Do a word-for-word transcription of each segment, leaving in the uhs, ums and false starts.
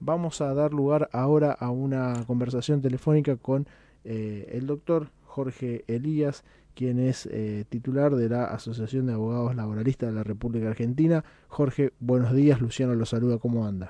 Vamos a dar lugar ahora a una conversación telefónica con eh, el doctor Jorge Elías, quien es eh, titular de la Asociación de Abogados Laboralistas de la República Argentina. Jorge, buenos días. Luciano lo saluda. ¿Cómo anda?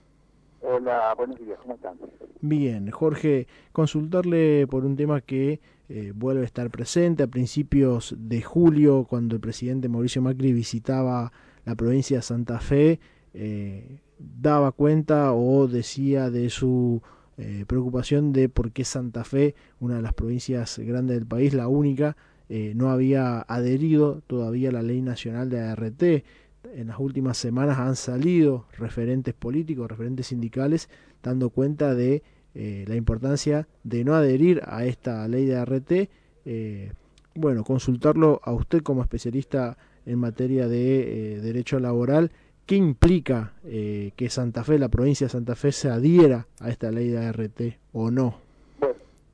Hola, buenos días, ¿cómo están? Bien, Jorge, consultarle por un tema que eh, vuelve a estar presente a principios de julio, cuando el presidente Mauricio Macri visitaba la provincia de Santa Fe, eh, daba cuenta o decía de su eh, preocupación de por qué Santa Fe, una de las provincias grandes del país, la única, eh, no había adherido todavía a la ley nacional de A R T. En las últimas semanas han salido referentes políticos, referentes sindicales, dando cuenta de eh, la importancia de no adherir a esta ley de A R T. Eh, bueno, consultarlo a usted como especialista en materia de eh, derecho laboral, ¿qué implica eh, que Santa Fe, la provincia de Santa Fe, se adhiera a esta ley de A R T o no? Bueno,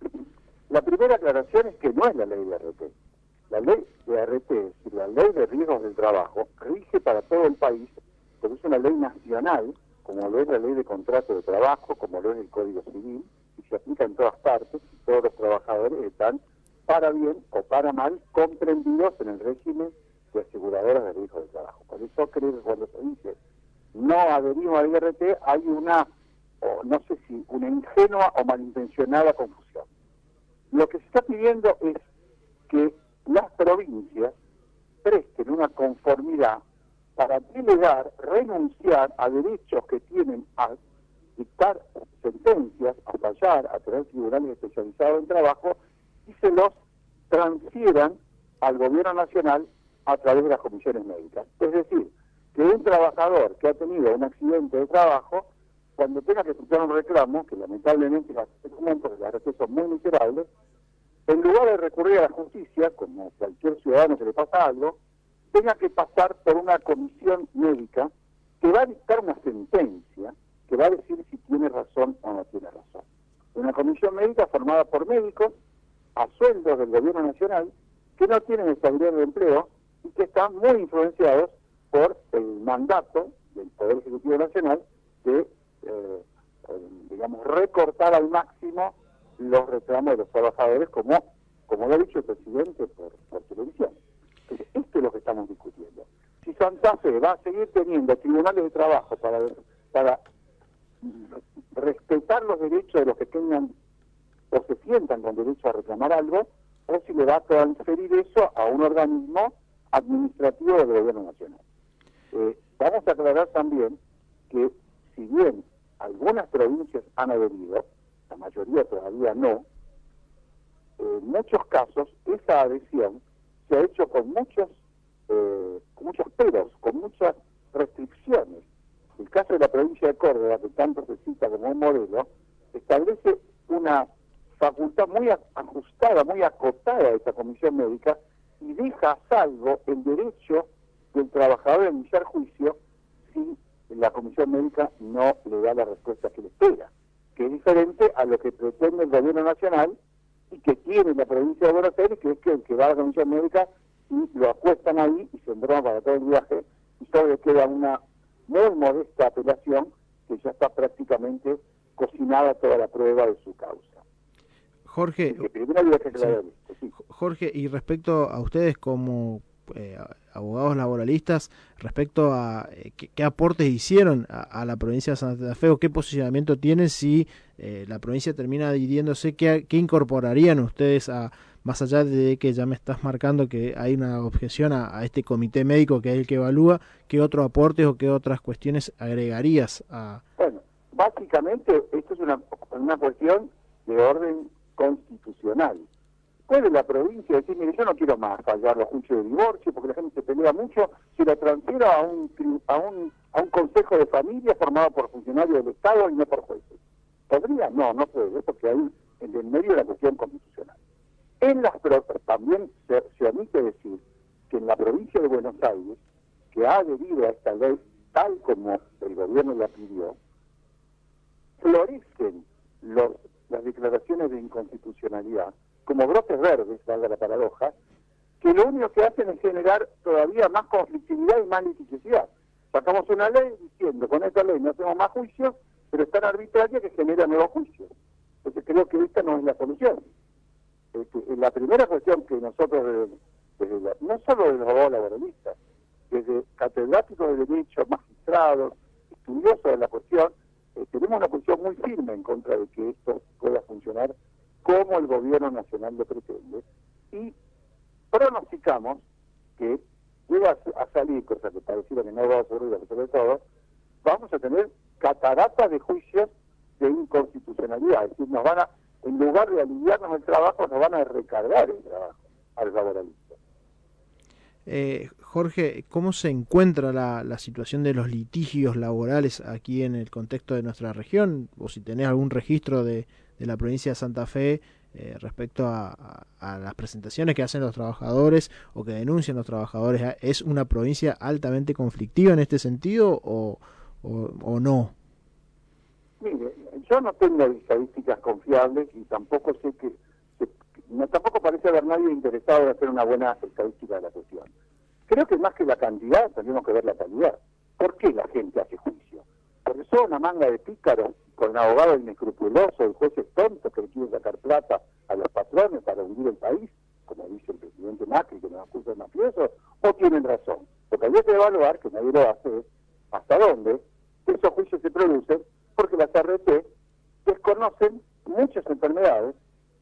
la primera aclaración es que no es la ley de A R T. La ley de A R T, es decir, la ley de riesgos del trabajo, rige para todo el país, porque es una ley nacional, como lo es la ley de contrato de trabajo, como lo es el Código Civil, y se aplica en todas partes, y todos los trabajadores están, para bien o para mal, comprendidos en el régimen de aseguradoras de riesgos del trabajo. Por eso creo que cuando se dice no adherimos a la I R T, hay una, o no sé si, una ingenua o malintencionada confusión. Lo que se está pidiendo es que las provincias presten una conformidad para delegar, renunciar a derechos que tienen a dictar sentencias, a fallar, a tener tribunales especializados en trabajo, y se los transfieran al gobierno nacional a través de las comisiones médicas. Es decir, que un trabajador que ha tenido un accidente de trabajo, cuando tenga que escuchar un reclamo, que lamentablemente las común porque las recursos son muy miserables, en lugar de recurrir a la justicia, como cualquier ciudadano que le pasa algo, tenga que pasar por una comisión médica que va a dictar una sentencia que va a decir si tiene razón o no tiene razón. Una comisión médica formada por médicos a sueldos del gobierno nacional que no tienen estabilidad de empleo y que están muy influenciados por el mandato del Poder Ejecutivo Nacional de, eh, eh, digamos, recortar al máximo los reclamos de los trabajadores, como, como lo ha dicho el presidente por, por televisión. Entonces, esto es lo que estamos discutiendo. Si Santa Fe va a seguir teniendo tribunales de trabajo para, para respetar los derechos de los que tengan o se sientan con derecho a reclamar algo, o si le va a transferir eso a un organismo administrativo del gobierno nacional. Eh, vamos a aclarar también que si bien algunas provincias han adherido, la mayoría todavía no, en muchos casos esa adhesión se ha hecho con muchos, eh, con muchos peros, con muchas restricciones. El caso de la provincia de Córdoba, que tanto se cita como un modelo, establece una facultad muy ajustada, muy acotada de esta comisión médica y deja a salvo el derecho del trabajador a iniciar juicio si la comisión médica no le da la respuesta que le espera, que es diferente a lo que pretende el gobierno nacional y que tiene la provincia de Buenos Aires, que es que el que va a la comisión médica y lo acuestan ahí y se embroma para todo el viaje y solo le queda una muy modesta apelación que ya está prácticamente cocinada toda la prueba de su causa. Jorge, que primero había que sí. aclarar esto, sí. Jorge, y respecto a ustedes como eh, abogados laboralistas, respecto a eh, qué, qué aportes hicieron a, a la provincia de Santa Fe o qué posicionamiento tienen si eh, la provincia termina dividiéndose, ¿qué, qué incorporarían ustedes a, más allá de que ya me estás marcando que hay una objeción a, a este comité médico que es el que evalúa, qué otro aportes o qué otras cuestiones agregarías a... Bueno, básicamente esto es una, una cuestión de orden constitucional. Puede la provincia decir, mire, yo no quiero más fallar los juicios de divorcio porque la gente se pelea mucho, si lo transfiero a un, a un, a un consejo de familia formado por funcionarios del Estado y no por jueces. ¿Podría? No, no puede, porque hay en el medio de la cuestión constitucional. En las también se, se omite decir que en la provincia de Buenos Aires, que ha adherido a esta ley tal como el gobierno la pidió, florecen los, las declaraciones de inconstitucionalidad como brotes verdes, valga la paradoja, que lo único que hacen es generar todavía más conflictividad y más litigiosidad. Sacamos una ley diciendo, con esta ley no hacemos más juicios, pero es tan arbitraria que genera nuevos juicios. Entonces creo que esta no es la solución. Este, la primera cuestión que nosotros, desde, desde la, no solo de los abogados laboralistas, desde catedráticos de derecho, magistrados, estudiosos de la cuestión, eh, tenemos una posición muy firme en contra de que esto pueda funcionar como el gobierno nacional lo pretende, y pronosticamos que llega a, a salir, cosa que pareciera que no va a ocurrir, sobre todo, vamos a tener cataratas de juicios de inconstitucionalidad, es decir, nos van a, en lugar de aliviarnos el trabajo, nos van a recargar el trabajo al laboralista. Eh, Jorge, ¿cómo se encuentra la, la situación de los litigios laborales aquí en el contexto de nuestra región? O si tenés algún registro de, de la provincia de Santa Fe eh, respecto a, a, a las presentaciones que hacen los trabajadores o que denuncian los trabajadores. ¿Es una provincia altamente conflictiva en este sentido o, o, o no? Mire, yo no tengo estadísticas confiables y tampoco sé que, que no, tampoco parece haber nadie interesado en hacer una buena estadística de la cuestión. Creo que más que la cantidad tenemos que ver la calidad. ¿Por qué la gente hace juicio? Porque son una manga de pícaros con abogados inescrupulosos y jueces tontos que le quieren sacar plata a los patrones para hundir el país, como dice el presidente Macri, que nos acusa de mafiosos, o tienen razón. Lo que había que evaluar, que nadie lo hace, es hasta dónde esos juicios se producen, porque las R T desconocen muchas enfermedades,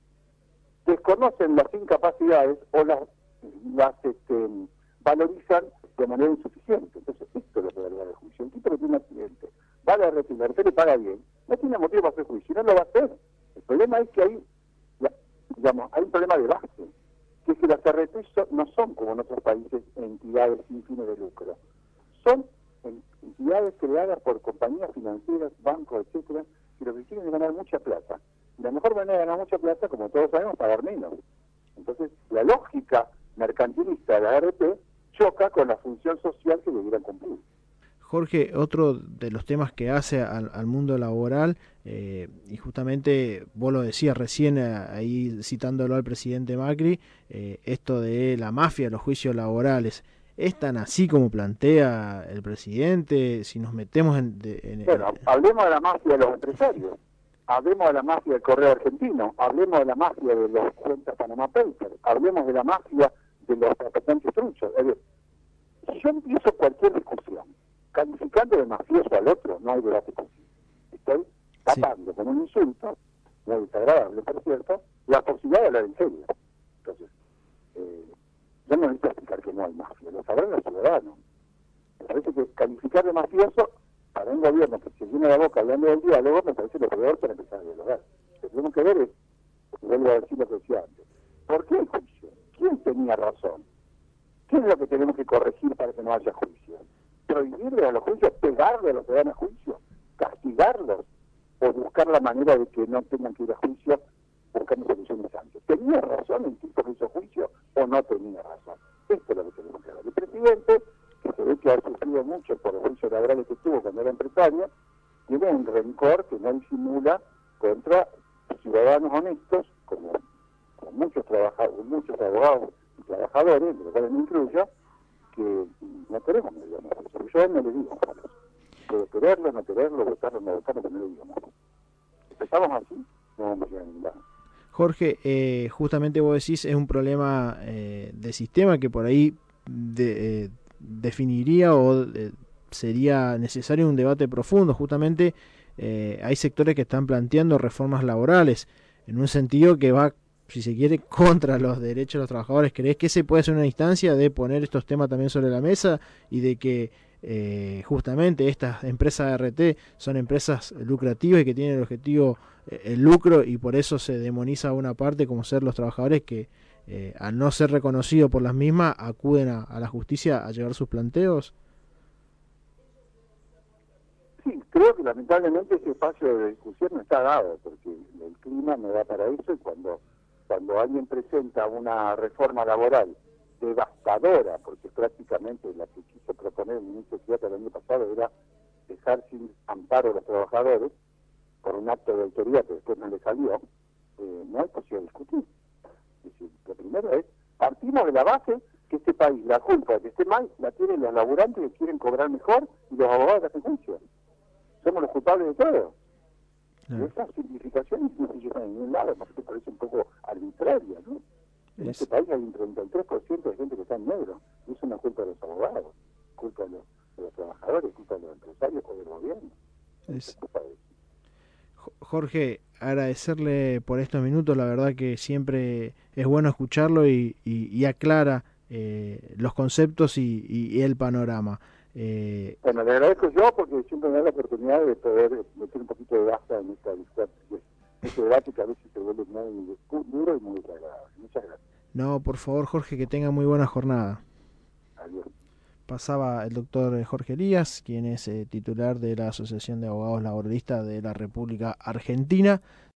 desconocen las incapacidades o las, las este, valorizan de manera insuficiente. Entonces, esto es lo que vale el juicio. Un tipo que tiene un accidente, va a la R T, la R T le paga bien, no tiene motivo para hacer juicio, no lo va a hacer. El problema es que hay, digamos, hay un problema de base, que es que las R T so, no son, como en otros países, entidades sin fines de lucro. Son entidades creadas por compañías financieras, bancos, etcétera, que lo que quieren es ganar mucha plata. Y la mejor manera de ganar mucha plata, como todos sabemos, es pagar menos. Entonces, la lógica mercantilista de la R T choca con la función social que debieran cumplir. Jorge, otro de los temas que hace al, al mundo laboral, eh, y justamente vos lo decías recién, eh, ahí citándolo al presidente Macri, eh, esto de la mafia, los juicios laborales. ¿Es tan así como plantea el presidente? Si nos metemos en... De, en bueno, en... hablemos de la mafia de los empresarios, hablemos de la mafia del correo argentino, hablemos de la mafia de los cuentas Panama Papers, hablemos de la mafia de los traficantes truchos. Es decir, si yo empiezo cualquier discusión calificando de mafioso al otro, no hay debate posible. Estoy tapando sí. con un insulto, muy desagradable, por cierto, la posibilidad de hablar en serio. Entonces, eh, yo no necesito explicar que no hay mafia, lo sabrán los ciudadanos. Me parece que calificar de mafioso para un gobierno que se llena la boca hablando del diálogo, me parece lo peor para empezar a dialogar. Lo que tenemos que ver es, vuelvo a decir lo que decía antes, ¿por qué el juicio? ¿Quién tenía razón? ¿Qué es lo que tenemos que corregir para que no haya juicio? ¿Prohibirle a los juicios, pegarle a los que van a juicio, castigarlos, o buscar la manera de que no tengan que ir a juicio buscando soluciones antes? ¿Tenía razón el tipo que hizo juicio o no tenía razón? Esto es lo que tenemos que ver. El presidente, que se ve que ha sufrido mucho por los juicios laborales que tuvo cuando era empresario, tiene un rencor que no disimula contra ciudadanos honestos, como, como muchos, muchos abogados y trabajadores, de los cuales me incluyo, que no queremos medios mejores. Yo no le digo mejores. Puedo quererlo, no quererlo, votarlo, no votarlo, pero no le digo mejores. Empezamos así, no vamos a llegar a ningún lado. Jorge, eh, justamente vos decís, es un problema eh, de sistema que por ahí de, eh, definiría o eh, sería necesario un debate profundo. Justamente eh, hay sectores que están planteando reformas laborales en un sentido que va, si se quiere, contra los derechos de los trabajadores. ¿Crees que se puede hacer una instancia de poner estos temas también sobre la mesa y de que eh, justamente estas empresas de R T son empresas lucrativas y que tienen el objetivo eh, el lucro, y por eso se demoniza a una parte como ser los trabajadores que eh, al no ser reconocidos por las mismas acuden a, a la justicia a llevar sus planteos? Sí, creo que lamentablemente ese espacio de discusión no está dado porque el clima no da para eso, y cuando cuando alguien presenta una reforma laboral devastadora, porque prácticamente la que quiso proponer el ministro de Ciudad el año pasado era dejar sin amparo a los trabajadores por un acto de autoridad que después no le salió, eh, no hay posibilidad de discutir. Es decir, lo primero es, partimos de la base que este país, la culpa de que esté mal, la tienen los laburantes que quieren cobrar mejor y los abogados que hacen juicio. Somos los culpables de todo. Y esas simplificaciones no se llevan a ningún lado, porque parece un poco arbitraria, ¿no? En Es... este país hay un treinta y tres por ciento de gente que está en negro. Y eso no es culpa de los abogados, culpa de los, de los trabajadores, culpa de los empresarios o del gobierno. Es... Es culpa de eso. Jorge, agradecerle por estos minutos, la verdad que siempre es bueno escucharlo y, y, y aclara eh, los conceptos y, y, y el panorama. Eh... Bueno, le agradezco yo porque siempre me da la oportunidad de poder meter un poquito de baja en esta discusión, este debate que a veces se vuelve muy duro y muy desagradable. Muchas gracias. No, por favor, Jorge, que tenga muy buena jornada. Adiós. Pasaba el doctor Jorge Elías, quien es eh, titular de la Asociación de Abogados Laboralistas de la República Argentina.